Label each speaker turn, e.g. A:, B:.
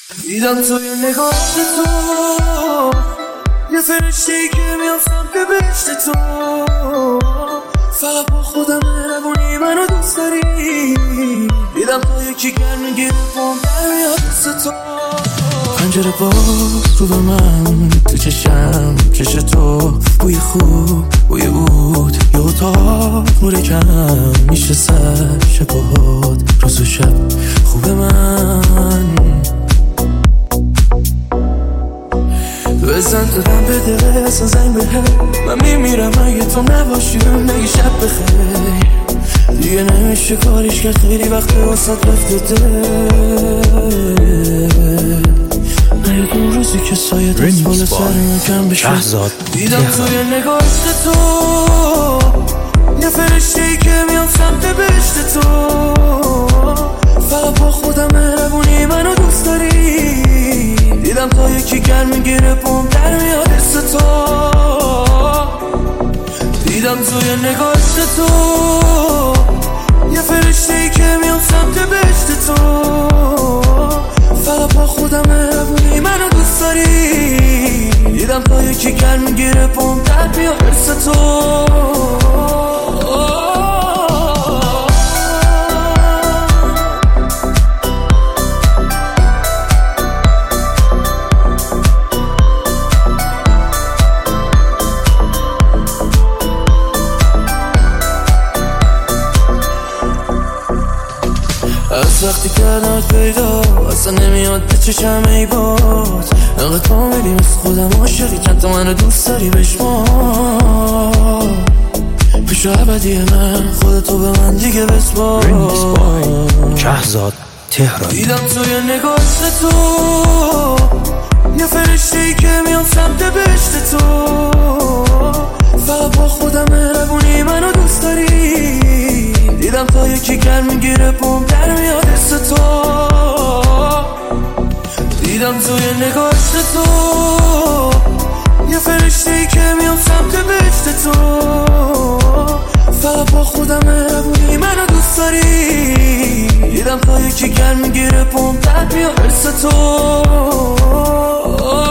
A: دیدم توی نگاه تو یه فرشته‌ای که میاد سمت بهشت تو، فقط با خودم مهربونی منو دوست داری. دیدم تا یکی گرم میگیره پام در میاد دست تو، پنجره باز رو به من تو چشم چش تو، بوی خوب بوی بود یه اتاق نور کم میشه سر شبهات روز و شب خوب من. بزن دادم به دقیقه اصلا زنگ به من میمیرم اگه تو نباشیم نگی شب بخیر. دیگه نمیشه کاریش کرد خیلی وقت واسط رفته دل. نه اون روزی که سایه دست بالا سر من کم بشه. دیدم توی نگاشت تو یه فرشته‌ای که میام سمت بهشت تو، فقط با خودم مهربونی منو دوست داری. دیدم تا یکی گرم میگیره پام در میاد دست تو، دیدم توی نگاشت تو یه فرشته‌ای که میام سمت بهشت تو، فقط با خودم مهربونی منو دوست داری. دیدم تا یکی گرم میگیره پام در میاد دست تو. از وقتی کردمت پیدا اصلا نمیاد به چشم ای باز، انقدر کاملی مثل خودم عاشقی چند تا منو دوست داری بشمار. پیش ابدی من خودتو به من دیگه بسپار.
B: شهزاد تهرانی.
A: دیدم توی نگاشت تو یه فرشته‌ای که میام سمت بهشت تو، فقط با خودم مهربونی منو دوست داری. دیدم تا یکی گرم میگیره پام در میاد دست تو، دیدم توی نگاشت تو یه فرشته‌ای که میام سمت بهشت تو، فقط با خودم مهربونی منو دوست داری. دیدم تا یکی گرم میگیره پام در میاد دست تو.